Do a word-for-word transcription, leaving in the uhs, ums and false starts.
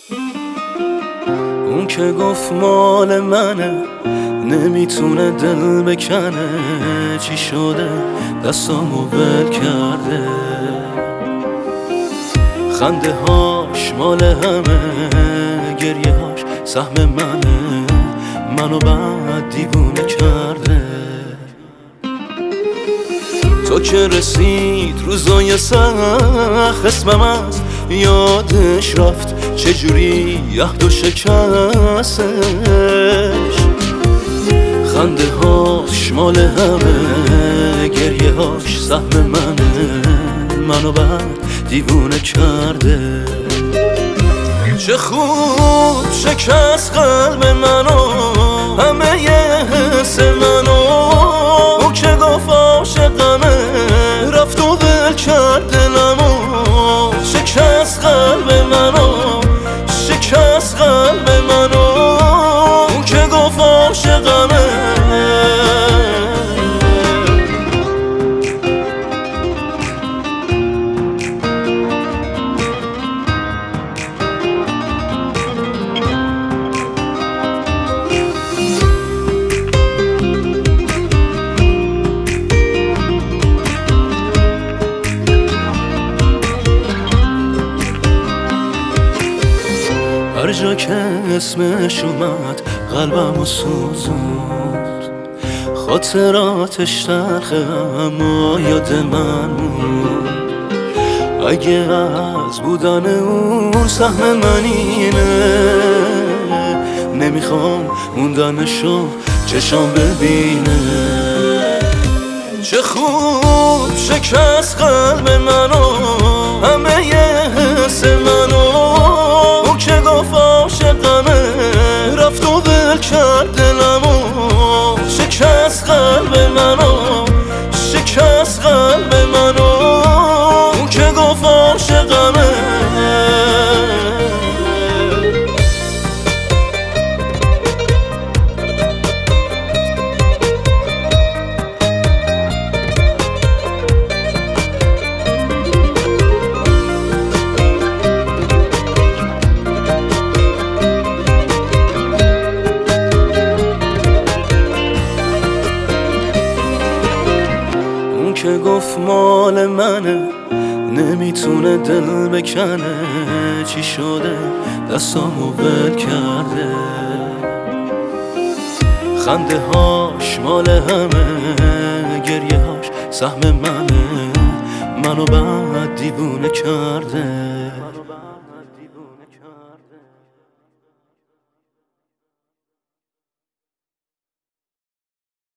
اون که گفت مال منه نمیتونه دل بکنه، چی شده دستامو ول کرده. خنده هاش مال همه، گریه هاش سهم منه، منو بعد دیوونه کرده. تو که رسید روزای سخت اسمم از یادش رفت، چجوری یهد و شکستش. خنده هاش مال همه، گریه هاش سهم منه، منو بعد دیوونه کرده. چه خوب شکست قلب منو، همه ی حس منو. او که گفت عاشقمه رفت و ول کرد دلمو. شکست قلب منو، شکست قلب منو. او که گفت عاشقمه. هر جا که اسمش اومد قلبمو سوزوند. خاطراتش تلخه اما یاد من موند. اگه از بودن اون سهم من اینه، نمیخوام موندنشو چشام ببینه. چه خوب شکست قلب منو، همه ی حس منو. او که گفت عاشقمه رفت و ول کرد دلمو. شکست قلب منو، شکست قلب منو. او که گفت عاشقمه. که گفت مال منه نمیتونه دل بکنه، چی شده دستامو ول کرده. خنده هاش مال همه، گریه هاش سهم منه، منو بعد دیوونه کرده.